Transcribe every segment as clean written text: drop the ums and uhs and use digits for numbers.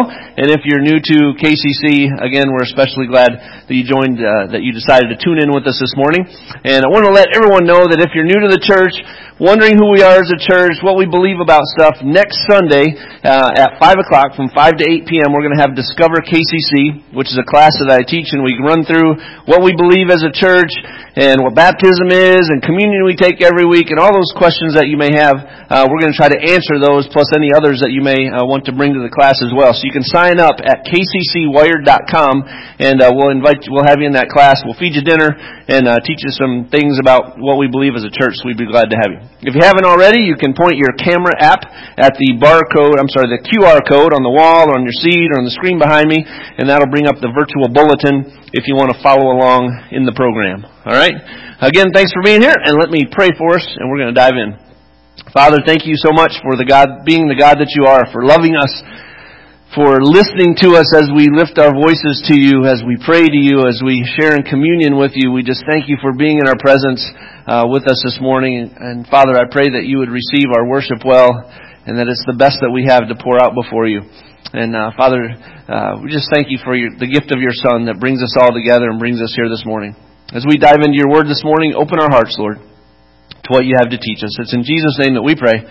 And if you're new to KCC, again, we're especially glad that you joined, that you decided to tune in with us this morning. And I want to let everyone know that if you're new to the church, wondering who we are as a church, what we believe about stuff, next Sunday at 5 o'clock from 5 to 8 p.m., we're going to have Discover KCC, which is a class that I teach, and we run through what we believe as a church and what baptism is and communion we take every week and all those questions that you may have. We're going to try to answer those plus any others that you may want to bring to the class as well. So you can sign up at kccwired.com and we'll have you in that class. We'll feed you dinner and teach you some things about what we believe as a church. So we'd be glad to have you. If you haven't already, you can point your camera app at the the QR code on the wall or on your seat or on the screen behind me, and that'll bring up the virtual bulletin if you want to follow along in the program. All right? Again, thanks for being here, and let me pray for us, and we're going to dive in. Father, thank you so much for being the God that you are, for loving us, for listening to us as we lift our voices to you, as we pray to you, as we share in communion with you. We just thank you for being in our presence with us this morning. And Father, I pray that you would receive our worship well, and that it's the best that we have to pour out before you. And Father, we just thank you for the gift of your Son that brings us all together and brings us here this morning. As we dive into your word this morning, open our hearts, Lord, to what you have to teach us. It's in Jesus' name that we pray.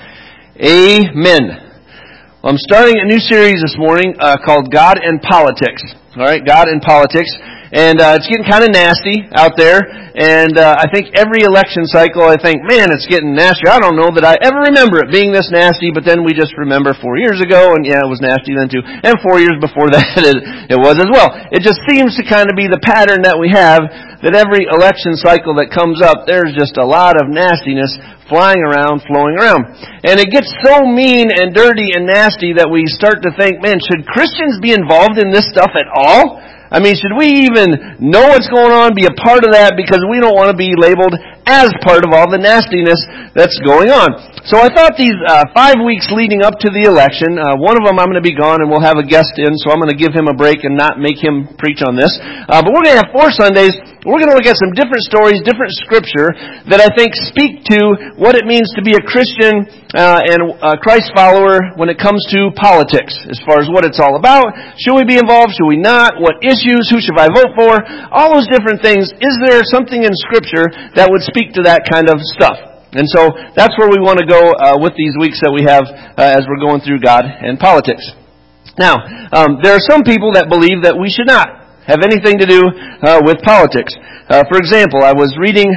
Amen. Well, I'm starting a new series this morning called God and Politics. All right, God and Politics. And it's getting kind of nasty out there. And I think every election cycle, I think, man, it's getting nastier. I don't know that I ever remember it being this nasty, but then we just remember 4 years ago, and yeah, it was nasty then too. And 4 years before that, it was as well. It just seems to kind of be the pattern that we have, that every election cycle that comes up, there's just a lot of nastiness flying around, flowing around. And it gets so mean and dirty and nasty that we start to think, man, should Christians be involved in this stuff at all? I mean, should we even know what's going on, be a part of that, because we don't want to be labeled as part of all the nastiness that's going on. So I thought these 5 weeks leading up to the election, one of them I'm going to be gone and we'll have a guest in, so I'm going to give him a break and not make him preach on this. But we're going to have 4 Sundays. We're going to look at some different stories, different scripture that I think speak to what it means to be a Christian and a Christ follower when it comes to politics, as far as what it's all about. Should we be involved? Should we not? What issues? Who should I vote for? All those different things. Is there something in Scripture that would speak to that kind of stuff? And so that's where we want to go with these weeks that we have as we're going through God and politics. Now, there are some people that believe that we should not have anything to do with politics. For example, I was reading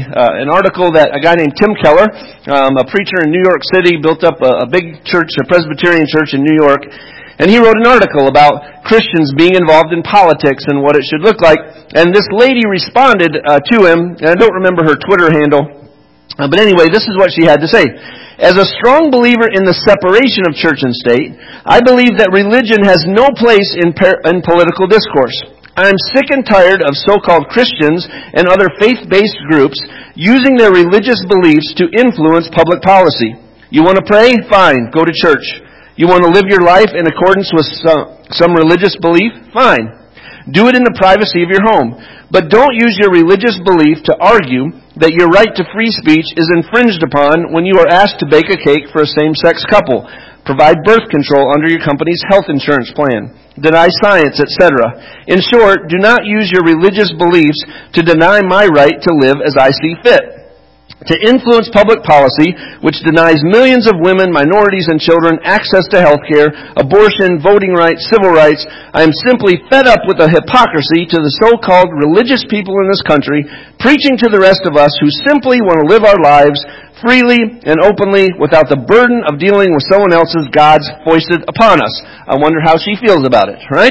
an article that a guy named Tim Keller, a preacher in New York City, built up a big church, a Presbyterian church in New York, and he wrote an article about Christians being involved in politics and what it should look like. And this lady responded to him, and I don't remember her Twitter handle, but anyway, this is what she had to say. As a strong believer in the separation of church and state, I believe that religion has no place in political discourse. I am sick and tired of so-called Christians and other faith-based groups using their religious beliefs to influence public policy. You want to pray? Fine, go to church. You want to live your life in accordance with some religious belief? Fine. Do it in the privacy of your home. But don't use your religious belief to argue that your right to free speech is infringed upon when you are asked to bake a cake for a same-sex couple, provide birth control under your company's health insurance plan, deny science, etc. In short, do not use your religious beliefs to deny my right to live as I see fit. To influence public policy, which denies millions of women, minorities, and children access to health care, abortion, voting rights, civil rights, I am simply fed up with the hypocrisy to the so-called religious people in this country, preaching to the rest of us who simply want to live our lives freely and openly without the burden of dealing with someone else's gods foisted upon us. I wonder how she feels about it, right?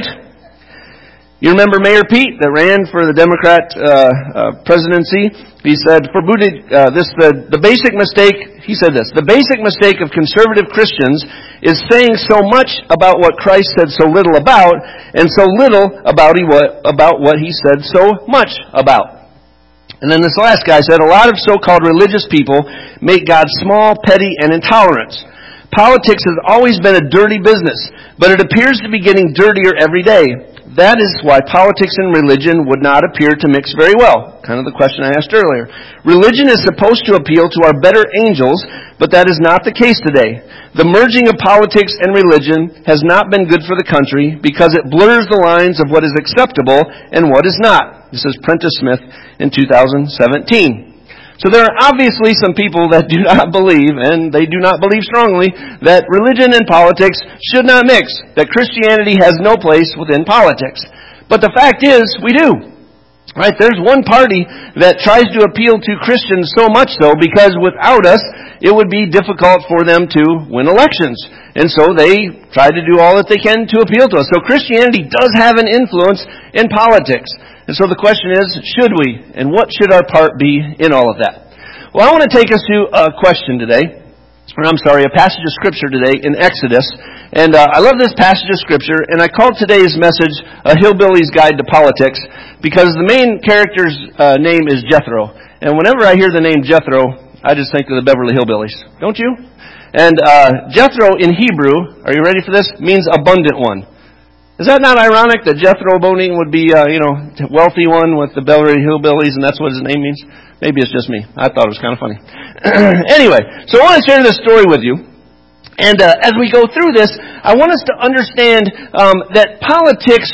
You remember Mayor Pete that ran for the Democrat presidency? He said, the basic mistake, he said this, the basic mistake of conservative Christians is saying so much about what Christ said so little about, and so little about what he said so much about. And then this last guy said, a lot of so-called religious people make God small, petty, and intolerant. Politics has always been a dirty business, but it appears to be getting dirtier every day. That is why politics and religion would not appear to mix very well. Kind of the question I asked earlier. Religion is supposed to appeal to our better angels, but that is not the case today. The merging of politics and religion has not been good for the country because it blurs the lines of what is acceptable and what is not. This is Prentice Smith in 2017. So there are obviously some people that do not believe, and they do not believe strongly, that religion and politics should not mix, that Christianity has no place within politics. But the fact is, we do. Right? There's one party that tries to appeal to Christians so much so because without us, it would be difficult for them to win elections. And so they try to do all that they can to appeal to us. So Christianity does have an influence in politics. And so the question is, should we? And what should our part be in all of that? Well, I want to take us to a question today. A passage of Scripture today in Exodus. And I love this passage of Scripture, and I called today's message A Hillbilly's Guide to Politics because the main character's name is Jethro. And whenever I hear the name Jethro, I just think of the Beverly Hillbillies. Don't you? And Jethro in Hebrew, are you ready for this? Means abundant one. Is that not ironic that Jethro Bodine would be, wealthy one with the Beverly Hillbillies, and that's what his name means? Maybe it's just me. I thought it was kind of funny. Anyway, so I want to share this story with you. And as we go through this, I want us to understand that politics,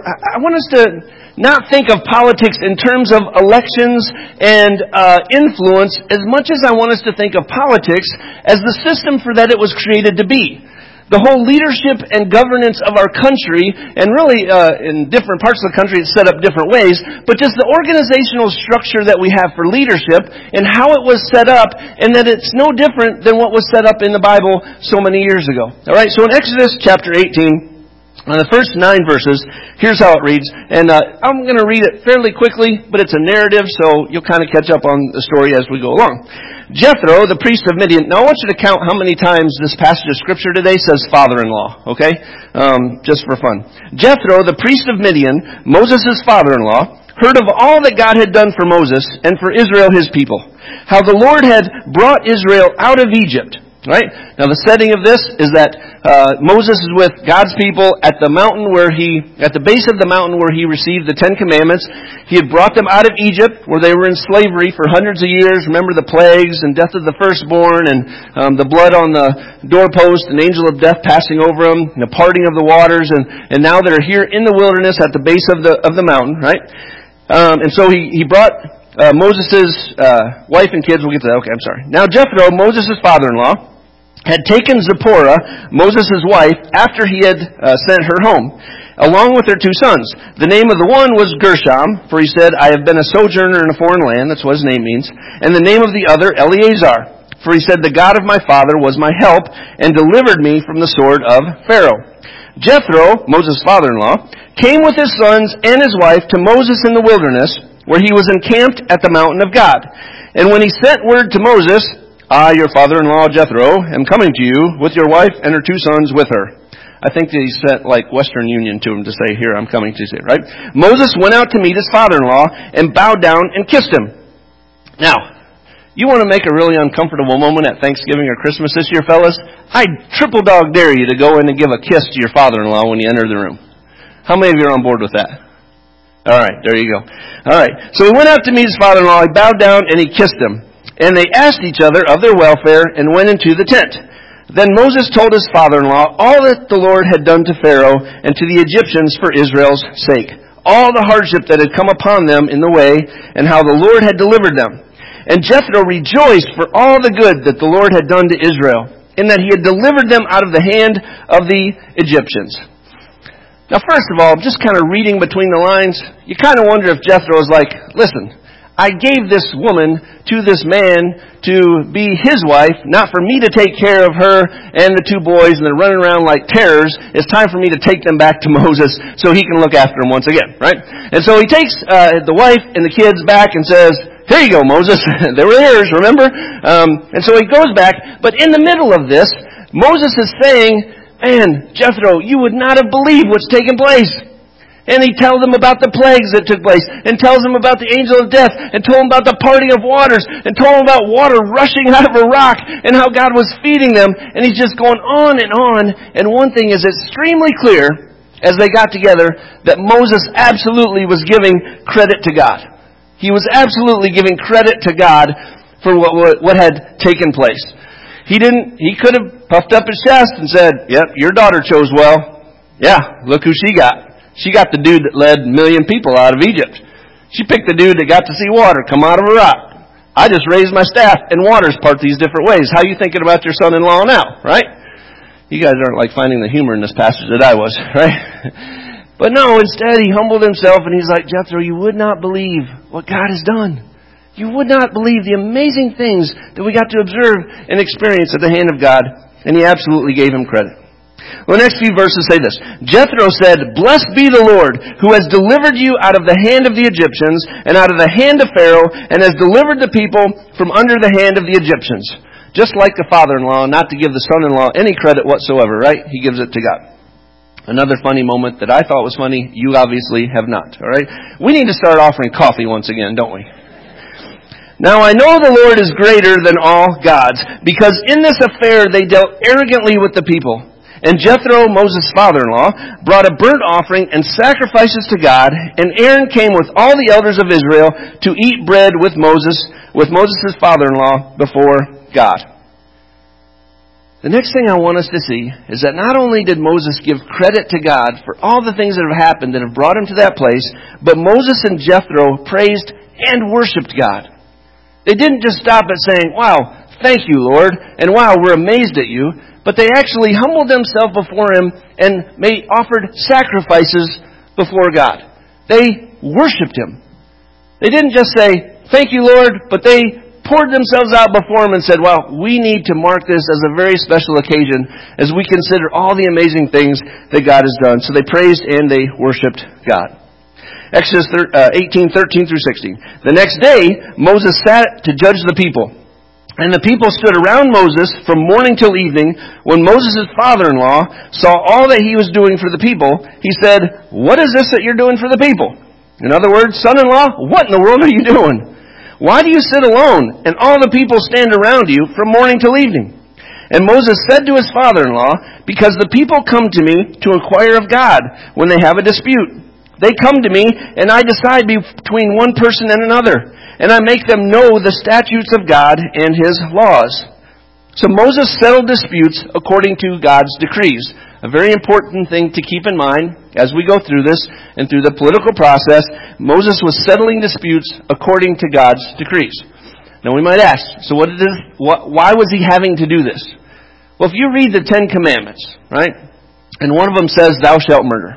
I want us to not think of politics in terms of elections and influence as much as I want us to think of politics as the system for that it was created to be. The whole leadership and governance of our country, and really in different parts of the country it's set up different ways, but just the organizational structure that we have for leadership and how it was set up, and that it's no different than what was set up in the Bible so many years ago. Alright, so in Exodus chapter 18, on the first 9 verses, here's how it reads. And I'm going to read it fairly quickly, but it's a narrative, so you'll kind of catch up on the story as we go along. Jethro, the priest of Midian. Now I want you to count how many times this passage of Scripture today says father-in-law, okay? Just for fun. Jethro, the priest of Midian, Moses' father-in-law, heard of all that God had done for Moses and for Israel his people. How the Lord had brought Israel out of Egypt. Right? Now the setting of this is that Moses is with God's people at the base of the mountain where he received the 10 Commandments. He had brought them out of Egypt where they were in slavery for hundreds of years. Remember the plagues and death of the firstborn and the blood on the doorpost, an angel of death passing over them, and the parting of the waters, and now they're here in the wilderness at the base of the mountain, right? And so he brought Moses' wife and kids. We'll get to that. Okay, I'm sorry. Now Jethro, Moses' father-in-law, had taken Zipporah, Moses' wife, after he had sent her home, along with her 2 sons. The name of the one was Gershom, for he said, I have been a sojourner in a foreign land. That's what his name means. And the name of the other, Eleazar, for he said, the God of my father was my help and delivered me from the sword of Pharaoh. Jethro, Moses' father-in-law, came with his sons and his wife to Moses in the wilderness, where he was encamped at the mountain of God. And when he sent word to Moses, I, your father-in-law Jethro, am coming to you with your wife and her 2 sons with her. I think they sent like Western Union to him to say, here, I'm coming to you, right? Moses went out to meet his father-in-law and bowed down and kissed him. Now, you want to make a really uncomfortable moment at Thanksgiving or Christmas this year, fellas? I triple dog dare you to go in and give a kiss to your father-in-law when you enter the room. How many of you are on board with that? All right, there you go. All right, so he went out to meet his father-in-law. He bowed down and he kissed him. And they asked each other of their welfare and went into the tent. Then Moses told his father-in-law all that the Lord had done to Pharaoh and to the Egyptians for Israel's sake, all the hardship that had come upon them in the way, and how the Lord had delivered them. And Jethro rejoiced for all the good that the Lord had done to Israel, in that he had delivered them out of the hand of the Egyptians. Now, first of all, just kind of reading between the lines, you kind of wonder if Jethro was like, listen, I gave this woman to this man to be his wife, not for me to take care of her and the 2 boys and they're running around like terrors. It's time for me to take them back to Moses so he can look after them once again, right? And so he takes the wife and the kids back and says, here you go, Moses. They were yours, remember? And so he goes back. But in the middle of this, Moses is saying, man, Jethro, you would not have believed what's taken place. And he tells them about the plagues that took place, and tells them about the angel of death, and told them about the parting of waters, and told them about water rushing out of a rock, and how God was feeding them. And he's just going on. And one thing is extremely clear as they got together that Moses absolutely was giving credit to God. He was absolutely giving credit to God for what had taken place. He could have puffed up his chest and said, "Yep, your daughter chose well. Yeah, look who she got. She got the dude that led 1 million people out of Egypt. She picked the dude that got to see water come out of a rock. I just raised my staff and waters part these different ways. How you thinking about your son-in-law now, right?" You guys aren't like finding the humor in this passage that I was, right? But no, instead he humbled himself and he's like, "Jethro, you would not believe what God has done. You would not believe the amazing things that we got to observe and experience at the hand of God." And he absolutely gave him credit. Well, the next few verses say this. Jethro said, "Blessed be the Lord, who has delivered you out of the hand of the Egyptians and out of the hand of Pharaoh, and has delivered the people from under the hand of the Egyptians." Just like the father-in-law, not to give the son-in-law any credit whatsoever, right? He gives it to God. Another funny moment that I thought was funny, you obviously have not, all right? We need to start offering coffee once again, don't we? "Now I know the Lord is greater than all gods, because in this affair they dealt arrogantly with the people. And Jethro, Moses' father-in-law, brought a burnt offering and sacrifices to God, and Aaron came with all the elders of Israel to eat bread with Moses' father-in-law before God." The next thing I want us to see is that not only did Moses give credit to God for all the things that have happened that have brought him to that place, but Moses and Jethro praised and worshiped God. They didn't just stop at saying, "Wow, thank you, Lord," and "Wow, we're amazed at you," but they actually humbled themselves before Him and offered sacrifices before God. They worshiped Him. They didn't just say, "Thank you, Lord," but they poured themselves out before Him and said, "Well, we need to mark this as a very special occasion as we consider all the amazing things that God has done." So they praised and they worshiped God. Exodus 18:13 through 16. "The next day, Moses sat to judge the people. And the people stood around Moses from morning till evening. When Moses' father-in-law saw all that he was doing for the people, he said, 'What is this that you're doing for the people?' In other words, 'Son-in-law, what in the world are you doing? Why do you sit alone and all the people stand around you from morning till evening?' And Moses said to his father-in-law, 'Because the people come to me to inquire of God when they have a dispute. They come to me and I decide between one person and another. And I make them know the statutes of God and His laws.' So Moses settled disputes according to God's decrees." A very important thing to keep in mind as we go through this and through the political process. Moses was settling disputes according to God's decrees. Now we might ask, so why was he having to do this? Well, if you read the 10 Commandments, right, and one of them says, "Thou shalt murder,"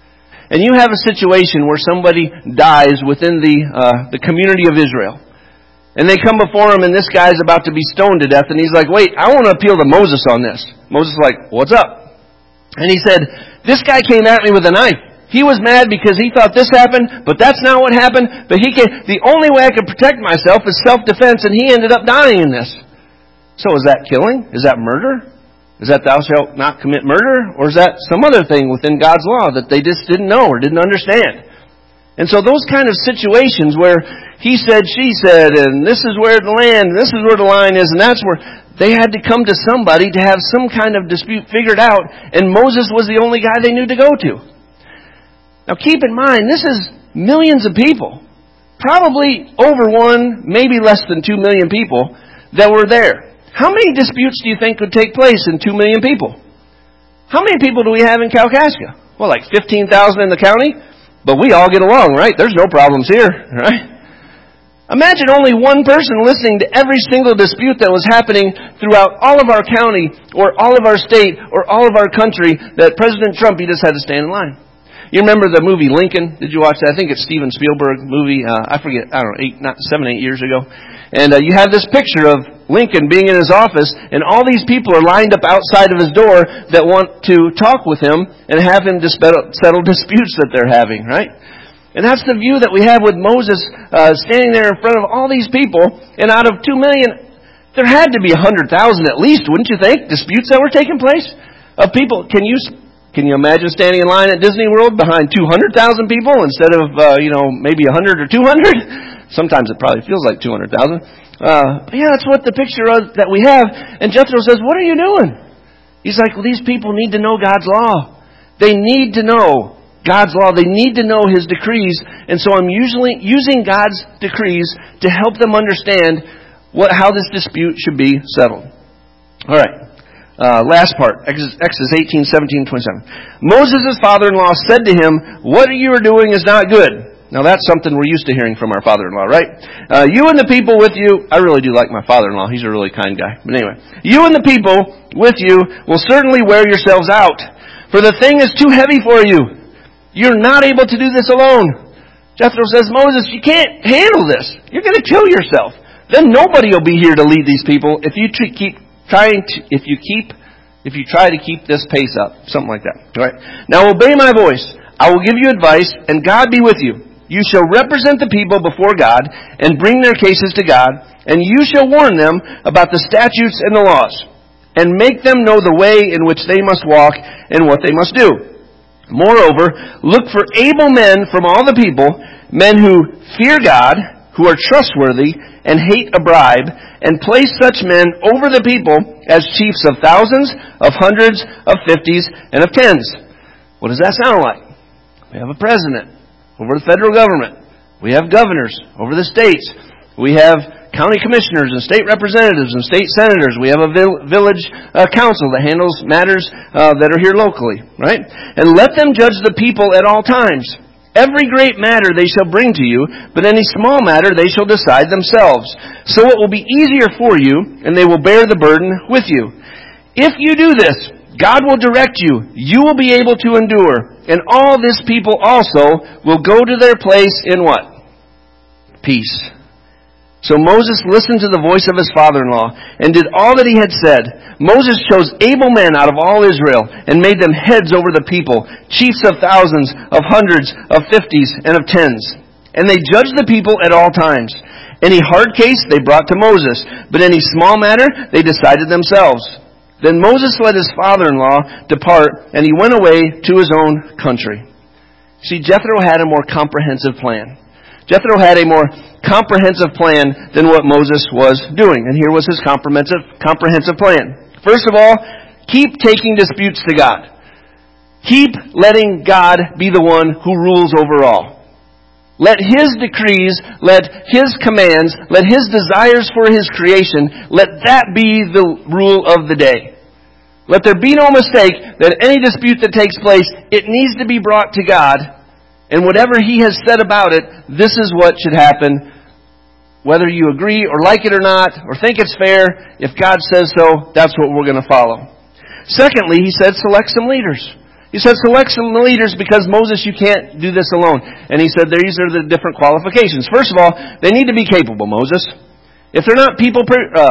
and you have a situation where somebody dies within the community of Israel, and they come before him, and this guy's about to be stoned to death, and he's like, "Wait, I want to appeal to Moses on this." Moses is like, "What's up?" And he said, "This guy came at me with a knife. He was mad because he thought this happened, but that's not what happened. But the only way I could protect myself is self-defense, and he ended up dying in this." So is that killing? Is that murder? Is that "thou shalt not commit murder"? Or is that some other thing within God's law that they just didn't know or didn't understand? And so those kind of situations where he said, she said, and this is where the land, and this is where the line is, and that's where they had to come to somebody to have some kind of dispute figured out, and Moses was the only guy they knew to go to. Now keep in mind, this is millions of people. Probably over 1, maybe less than 2 million people that were there. How many disputes do you think could take place in 2 million people? How many people do we have in Kalkaska? Well, like 15,000 in the county? But we all get along, right? There's no problems here, right? Imagine only one person listening to every single dispute that was happening throughout all of our county or all of our state or all of our country that President Trump, he just had to stand in line. You remember the movie Lincoln? Did you watch that? I think it's Steven Spielberg movie. I forget, 7, 8 years ago. And you have this picture of Lincoln being in his office, and all these people are lined up outside of his door that want to talk with him and have him settle disputes that they're having, right? And that's the view that we have with Moses standing there in front of all these people, and out of 2 million, there had to be 100,000 at least, wouldn't you think? Disputes that were taking place of people. Can you imagine standing in line at Disney World behind 200,000 people instead of maybe 100 or 200? Sometimes it probably feels like 200,000. That's what the picture of that we have. And Jethro says, "What are you doing?" He's like, "Well, these people need to know God's law. They need to know God's law. They need to know His decrees. And so I'm usually using God's decrees to help them understand how this dispute should be settled. All right. Last part, Exodus 18, 17, 27. Moses' father-in-law said to him, "What you are doing is not good." Now that's something we're used to hearing from our father-in-law, right? You and the people with you, I really do like my father-in-law. He's a really kind guy. But anyway, you and the people with you will certainly wear yourselves out, for the thing is too heavy for you. You're not able to do this alone. Jethro says, Moses, you can't handle this. You're going to kill yourself. Then nobody will be here to lead these people if you try to keep this pace up. Something like that. All right. Now obey my voice. I will give you advice, and God be with you. You shall represent the people before God and bring their cases to God, and you shall warn them about the statutes and the laws, and make them know the way in which they must walk and what they must do. Moreover, look for able men from all the people, men who fear God, who are trustworthy, and hate a bribe, and place such men over the people as chiefs of thousands, of hundreds, of fifties, and of tens. What does that sound like? We have a president over the federal government. We have governors over the states. We have county commissioners and state representatives and state senators. We have a village council that handles matters that are here locally, right? And let them judge the people at all times. Every great matter they shall bring to you, but any small matter they shall decide themselves. So it will be easier for you, and they will bear the burden with you. If you do this, God will direct you. You will be able to endure. And all this people also will go to their place in what? Peace. So Moses listened to the voice of his father-in-law and did all that he had said. Moses chose able men out of all Israel and made them heads over the people, chiefs of thousands, of hundreds, of fifties, and of tens. And they judged the people at all times. Any hard case they brought to Moses, but any small matter they decided themselves. Then Moses let his father-in-law depart, and he went away to his own country. See, Jethro had a more comprehensive plan. Jethro had a more comprehensive plan than what Moses was doing. And here was his comprehensive plan. First of all, keep taking disputes to God. Keep letting God be the one who rules over all. Let His decrees, let His commands, let His desires for His creation, let that be the rule of the day. Let there be no mistake that any dispute that takes place, it needs to be brought to God. And whatever He has said about it, this is what should happen. Whether you agree or like it or not, or think it's fair, if God says so, that's what we're going to follow. Secondly, He said select some leaders. He said select some leaders because, Moses, you can't do this alone. And He said these are the different qualifications. First of all, they need to be capable, Moses. If they're not people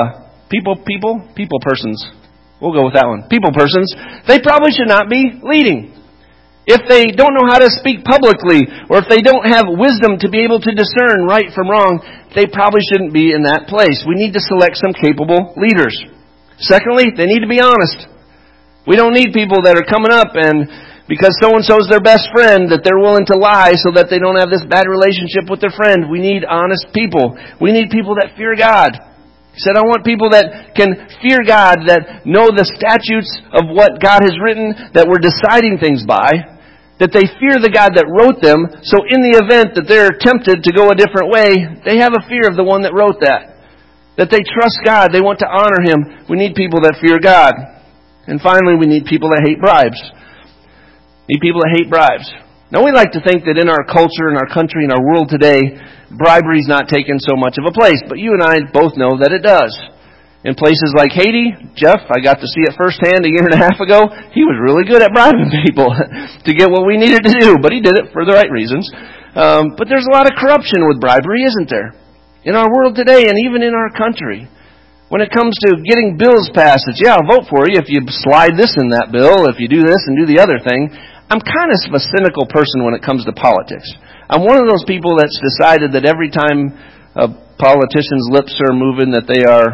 persons, we'll go with that one. People persons, they probably should not be leading. If they don't know how to speak publicly, or if they don't have wisdom to be able to discern right from wrong, they probably shouldn't be in that place. We need to select some capable leaders. Secondly, they need to be honest. We don't need people that are coming up and because so-and-so is their best friend, that they're willing to lie so that they don't have this bad relationship with their friend. We need honest people. We need people that fear God. He said, I want people that can fear God, that know the statutes of what God has written, that we're deciding things by, that they fear the God that wrote them, so in the event that they're tempted to go a different way, they have a fear of the one that wrote that. That they trust God, they want to honor Him. We need people that fear God. And finally, we need people that hate bribes. We need people that hate bribes. Now, we like to think that in our culture, in our country, in our world today, bribery is not taken so much of a place. But you and I both know that it does. In places like Haiti, Jeff, I got to see it firsthand a year and a half ago. He was really good at bribing people to get what we needed to do. But he did it for the right reasons. But there's a lot of corruption with bribery, isn't there? In our world today and even in our country. When it comes to getting bills passed, it's, yeah, I'll vote for you if you slide this in that bill, if you do this and do the other thing. I'm kind of a cynical person when it comes to politics. I'm one of those people that's decided that every time a politician's lips are moving that they are...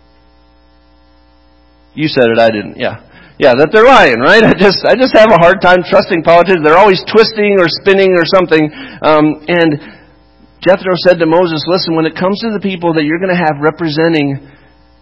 You said it, I didn't. Yeah, that they're lying, right? I just have a hard time trusting politicians. They're always twisting or spinning or something. And Jethro said to Moses, listen, when it comes to the people that you're going to have representing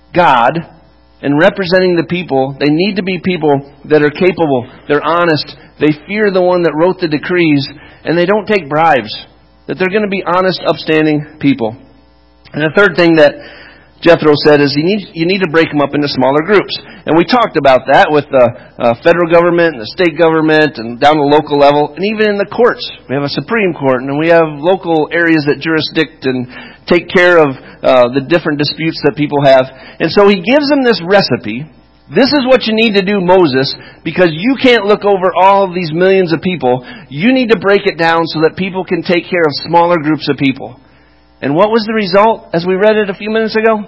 God and representing the people, they need to be people that are capable, they're honest, They fear the one that wrote the decrees, and they don't take bribes. That they're going to be honest, upstanding people. And the third thing that Jethro said is you need to break them up into smaller groups. And we talked about that with the federal government and the state government and down the local level, and even in the courts. We have a Supreme Court, and we have local areas that jurisdict and take care of the different disputes that people have. And so he gives them this recipe. This is what you need to do, Moses, because you can't look over all of these millions of people. You need to break it down so that people can take care of smaller groups of people. And what was the result, as we read it a few minutes ago?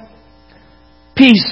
Peace.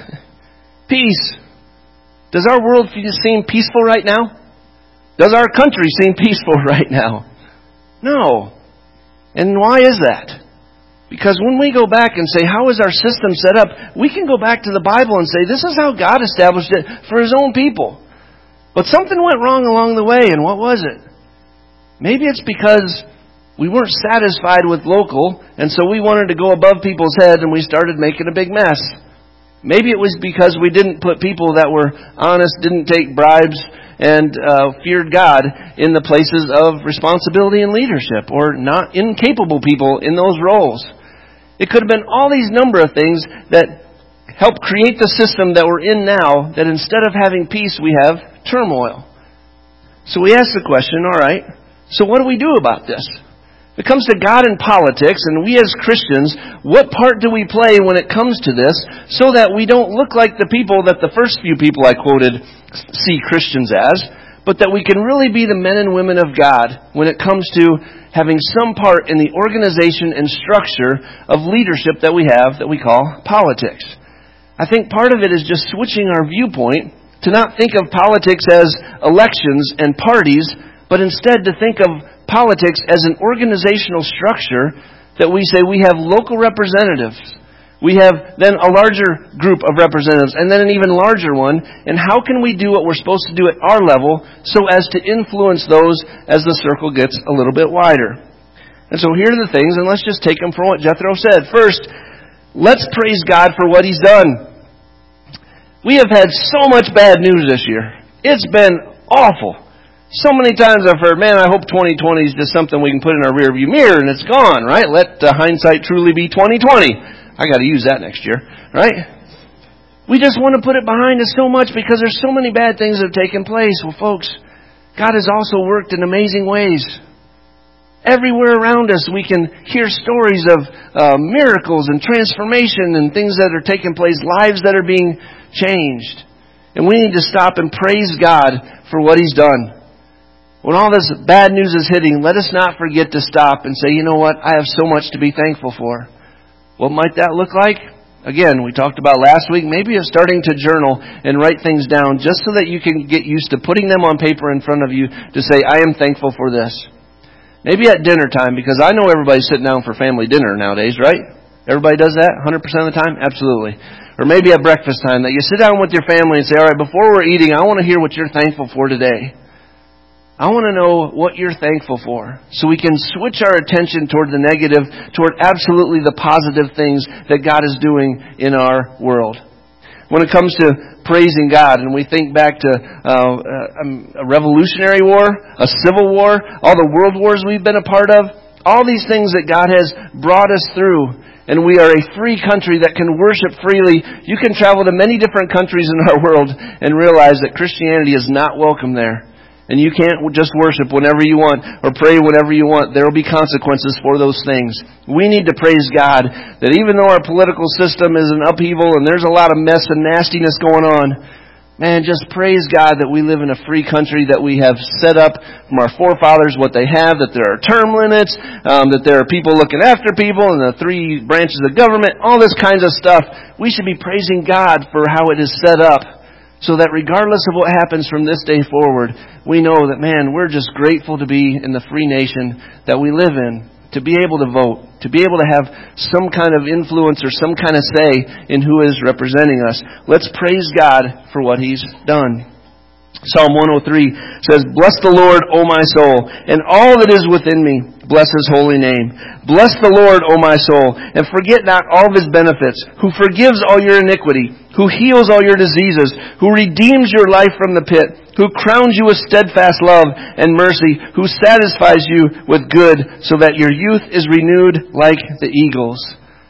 Peace. Does our world seem peaceful right now? Does our country seem peaceful right now? No. And why is that? Because when we go back and say, how is our system set up? We can go back to the Bible and say, this is how God established it for His own people. But something went wrong along the way, and what was it? Maybe it's because we weren't satisfied with local, and so we wanted to go above people's heads and we started making a big mess. Maybe it was because we didn't put people that were honest, didn't take bribes, and feared God in the places of responsibility and leadership, or not incapable people in those roles. It could have been all these number of things that help create the system that we're in now, that instead of having peace, we have turmoil. So we ask the question, all right, so what do we do about this? If it comes to God and politics, and we as Christians, what part do we play when it comes to this, so that we don't look like the people that the first few people I quoted see Christians as, but that we can really be the men and women of God when it comes to having some part in the organization and structure of leadership that we have that we call politics. I think part of it is just switching our viewpoint to not think of politics as elections and parties, but instead to think of politics as an organizational structure that we say we have local representatives. We have then a larger group of representatives and then an even larger one. And how can we do what we're supposed to do at our level so as to influence those as the circle gets a little bit wider? And so here are the things, and let's just take them from what Jethro said. First, let's praise God for what He's done. We have had so much bad news this year. It's been awful. So many times I've heard, man, I hope 2020 is just something we can put in our rearview mirror and it's gone, right? Let hindsight truly be 2020. I got to use that next year, right? We just want to put it behind us so much because there's so many bad things that have taken place. Well, folks, God has also worked in amazing ways. Everywhere around us, we can hear stories of miracles and transformation and things that are taking place, lives that are being changed. And we need to stop and praise God for what He's done. When all this bad news is hitting, let us not forget to stop and say, you know what, I have so much to be thankful for. What might that look like? Again, we talked about last week, maybe it's starting to journal and write things down just so that you can get used to putting them on paper in front of you to say, I am thankful for this. Maybe at dinner time, because I know everybody's sitting down for family dinner nowadays, right? Everybody does that 100% of the time? Absolutely. Or maybe at breakfast time, that you sit down with your family and say, all right, before we're eating, I want to hear what you're thankful for today. I want to know what you're thankful for, so we can switch our attention toward the negative, toward absolutely the positive things that God is doing in our world. When it comes to praising God, and we think back to a revolutionary war, a civil war, all the world wars we've been a part of, all these things that God has brought us through, and we are a free country that can worship freely. You can travel to many different countries in our world and realize that Christianity is not welcome there. And you can't just worship whenever you want or pray whenever you want. There will be consequences for those things. We need to praise God that even though our political system is in upheaval and there's a lot of mess and nastiness going on, man, just praise God that we live in a free country, that we have set up from our forefathers what they have, that there are term limits, that there are people looking after people and the 3 branches of government, all this kinds of stuff. We should be praising God for how it is set up, so that regardless of what happens from this day forward, we know that, man, we're just grateful to be in the free nation that we live in, to be able to vote, to be able to have some kind of influence or some kind of say in who is representing us. Let's praise God for what He's done. Psalm 103 says, "Bless the Lord, O my soul, and all that is within me. Bless His holy name. Bless the Lord, O my soul, and forget not all of His benefits, who forgives all your iniquity, who heals all your diseases, who redeems your life from the pit, who crowns you with steadfast love and mercy, who satisfies you with good so that your youth is renewed like the eagles.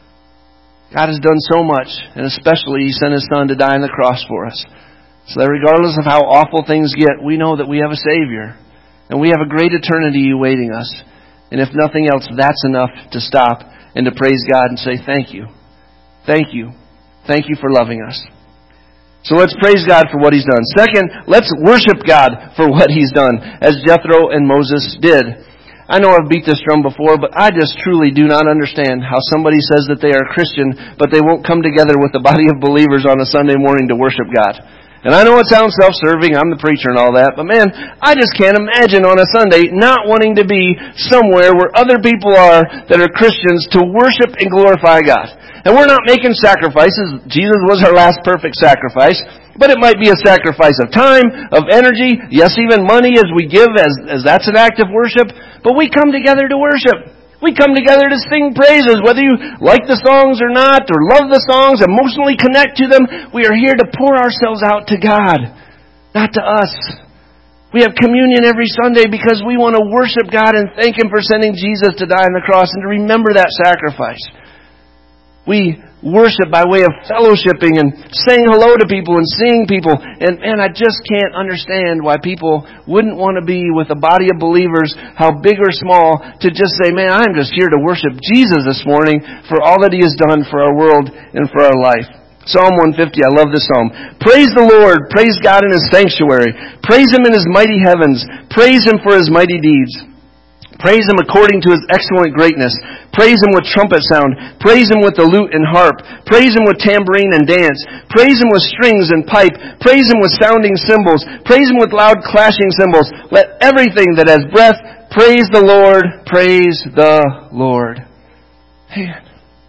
God has done so much, and especially He sent His Son to die on the cross for us. So that regardless of how awful things get, we know that we have a Savior. And we have a great eternity awaiting us. And if nothing else, that's enough to stop and to praise God and say, thank you. Thank you. Thank you for loving us. So let's praise God for what He's done. Second, let's worship God for what He's done, as Jethro and Moses did. I know I've beat this drum before, but I just truly do not understand how somebody says that they are a Christian, but they won't come together with a body of believers on a Sunday morning to worship God. And I know it sounds self-serving, I'm the preacher and all that, but man, I just can't imagine on a Sunday not wanting to be somewhere where other people are that are Christians to worship and glorify God. And we're not making sacrifices. Jesus was our last perfect sacrifice, but it might be a sacrifice of time, of energy, yes, even money as we give, as that's an act of worship, but we come together to worship. We come together to sing praises, whether you like the songs or not, or love the songs, emotionally connect to them. We are here to pour ourselves out to God, not to us. We have communion every Sunday because we want to worship God and thank Him for sending Jesus to die on the cross and to remember that sacrifice. We worship by way of fellowshipping and saying hello to people and seeing people. And man, I just can't understand why people wouldn't want to be with a body of believers, how big or small, to just say, man, I'm just here to worship Jesus this morning for all that He has done for our world and for our life. Psalm 150, I love this psalm. Praise the Lord, praise God in His sanctuary. Praise Him in His mighty heavens. Praise Him for His mighty deeds. Praise Him according to His excellent greatness. Praise Him with trumpet sound. Praise Him with the lute and harp. Praise Him with tambourine and dance. Praise Him with strings and pipe. Praise Him with sounding cymbals. Praise Him with loud clashing cymbals. Let everything that has breath praise the Lord. Praise the Lord. Man,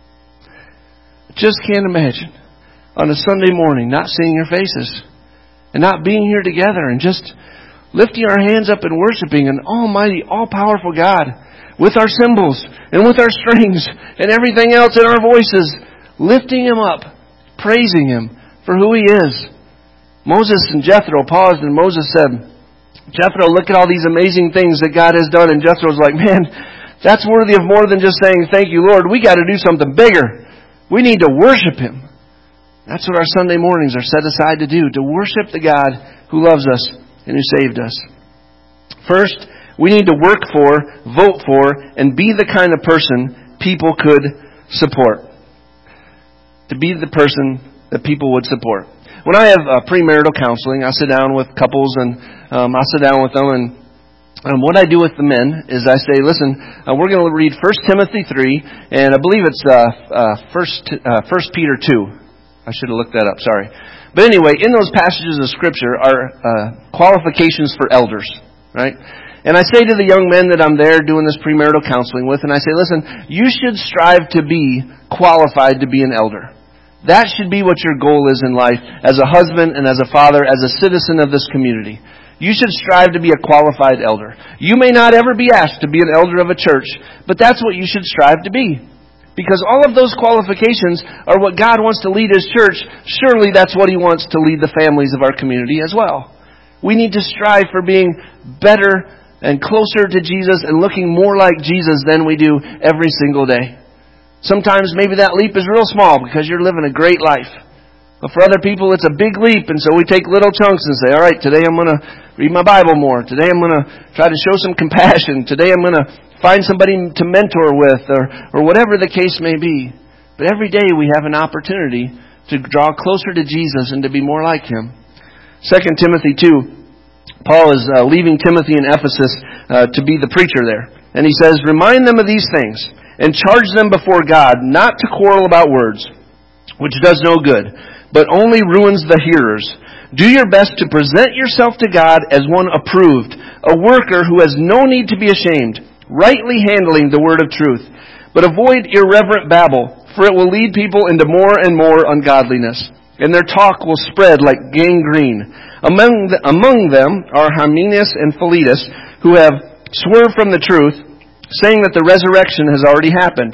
I just can't imagine on a Sunday morning not seeing your faces and not being here together and just lifting our hands up and worshiping an almighty, all-powerful God with our cymbals and with our strings and everything else in our voices, lifting Him up, praising Him for who He is. Moses and Jethro paused and Moses said, Jethro, look at all these amazing things that God has done. And Jethro was like, man, that's worthy of more than just saying, thank you, Lord. We got to do something bigger. We need to worship Him. That's what our Sunday mornings are set aside to do, to worship the God who loves us and who saved us. First, we need to work for, vote for, and be the kind of person people could support. To be the person that people would support. When I have premarital counseling, I sit down with couples and I sit down with them and what I do with the men is I say, listen, we're going to read 1 Timothy 3 and I believe it's 1 Peter 2. I should have looked that up, sorry. But anyway, in those passages of Scripture are qualifications for elders, right? And I say to the young men that I'm there doing this premarital counseling with, and I say, listen, you should strive to be qualified to be an elder. That should be what your goal is in life as a husband and as a father, as a citizen of this community. You should strive to be a qualified elder. You may not ever be asked to be an elder of a church, but that's what you should strive to be. Because all of those qualifications are what God wants to lead His church. Surely that's what He wants to lead the families of our community as well. We need to strive for being better and closer to Jesus and looking more like Jesus than we do every single day. Sometimes maybe that leap is real small because you're living a great life. But for other people it's a big leap, and so we take little chunks and say, all right, today I'm going to read my Bible more. Today I'm going to try to show some compassion. Today I'm going to find somebody to mentor with or whatever the case may be. But every day we have an opportunity to draw closer to Jesus and to be more like Him. 2 Timothy 2, Paul is leaving Timothy in Ephesus to be the preacher there. And he says, remind them of these things and charge them before God not to quarrel about words, which does no good, but only ruins the hearers. Do your best to present yourself to God as one approved, a worker who has no need to be ashamed, rightly handling the word of truth. But avoid irreverent babble, for it will lead people into more and more ungodliness, and their talk will spread like gangrene. Among them are Hymenaeus and Philetus, who have swerved from the truth, saying that the resurrection has already happened.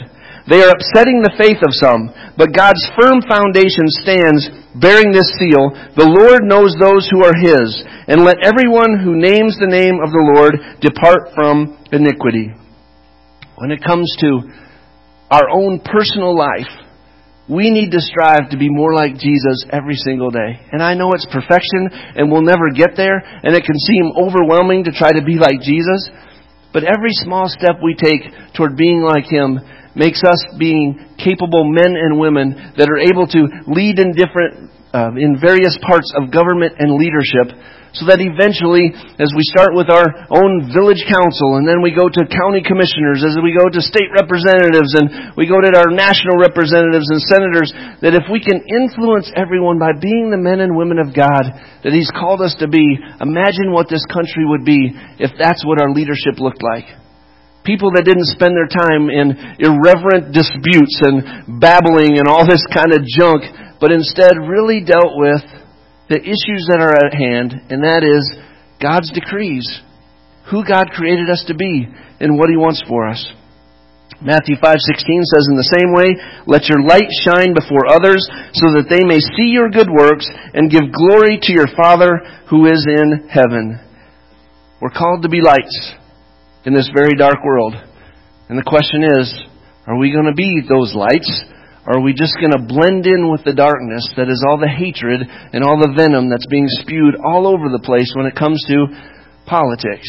They are upsetting the faith of some, but God's firm foundation stands bearing this seal, the Lord knows those who are His, and let everyone who names the name of the Lord depart from iniquity. When it comes to our own personal life, we need to strive to be more like Jesus every single day. And I know it's perfection, and we'll never get there, and it can seem overwhelming to try to be like Jesus, but every small step we take toward being like Him makes us being capable men and women that are able to lead in various parts of government and leadership, so that eventually, as we start with our own village council, and then we go to county commissioners, as we go to state representatives, and we go to our national representatives and senators, that if we can influence everyone by being the men and women of God that He's called us to be, imagine what this country would be if that's what our leadership looked like. People that didn't spend their time in irreverent disputes and babbling and all this kind of junk, but instead really dealt with the issues that are at hand, and that is God's decrees, who God created us to be, and what He wants for us. Matthew 5:16 says, in the same way, let your light shine before others, so that they may see your good works and give glory to your Father who is in heaven. We're called to be lights in this very dark world. And the question is, are we going to be those lights? Or are we just going to blend in with the darkness that is all the hatred and all the venom that's being spewed all over the place when it comes to politics?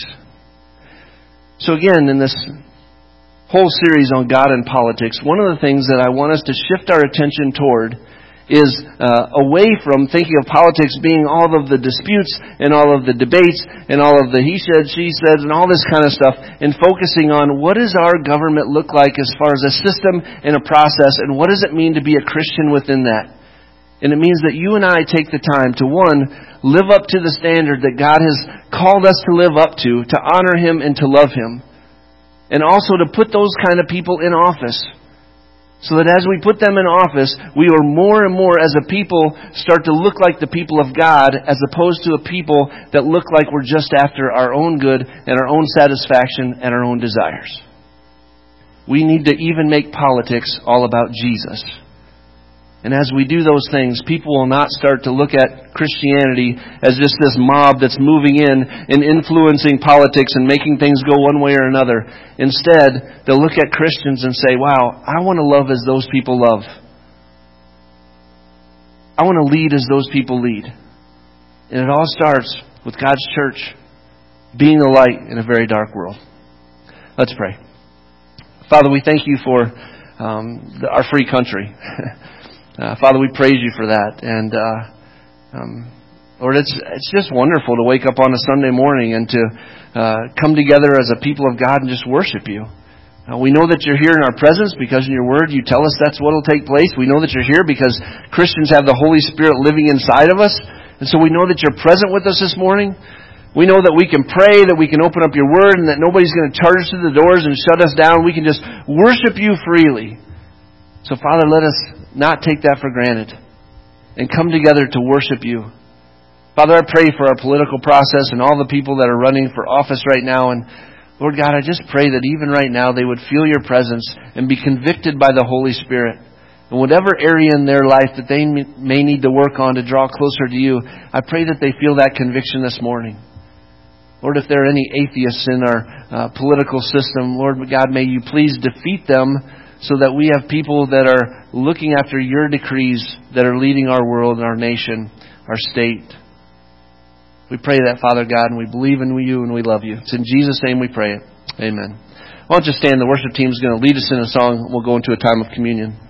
So again, in this whole series on God and politics, one of the things that I want us to shift our attention toward is away from thinking of politics being all of the disputes and all of the debates and all of the he said, she said, and all this kind of stuff, and focusing on what does our government look like as far as a system and a process, and what does it mean to be a Christian within that. And it means that you and I take the time to, one, live up to the standard that God has called us to live up to honor Him and to love Him, and also to put those kind of people in office. So that as we put them in office, we are more and more as a people start to look like the people of God, as opposed to a people that look like we're just after our own good and our own satisfaction and our own desires. We need to even make politics all about Jesus. And as we do those things, people will not start to look at Christianity as just this mob that's moving in and influencing politics and making things go one way or another. Instead, they'll look at Christians and say, wow, I want to love as those people love. I want to lead as those people lead. And it all starts with God's church being a light in a very dark world. Let's pray. Father, we thank You for our free country. Father, we praise You for that. And Lord, it's just wonderful to wake up on a Sunday morning and to come together as a people of God and just worship You. We know that You're here in our presence because in Your Word You tell us that's what will take place. We know that You're here because Christians have the Holy Spirit living inside of us. And so we know that You're present with us this morning. We know that we can pray, that we can open up Your Word, and that nobody's going to charge us through the doors and shut us down. We can just worship You freely. So Father, let us not take that for granted and come together to worship You. Father, I pray for our political process and all the people that are running for office right now. And Lord God, I just pray that even right now they would feel Your presence and be convicted by the Holy Spirit. And whatever area in their life that they may need to work on to draw closer to You, I pray that they feel that conviction this morning. Lord, if there are any atheists in our political system, Lord God, may You please defeat them, so that we have people that are looking after Your decrees that are leading our world, our nation, our state. We pray that, Father God, and we believe in You and we love You. It's in Jesus' name we pray it. Amen. Why don't you stand? The worship team is going to lead us in a song. We'll go into a time of communion.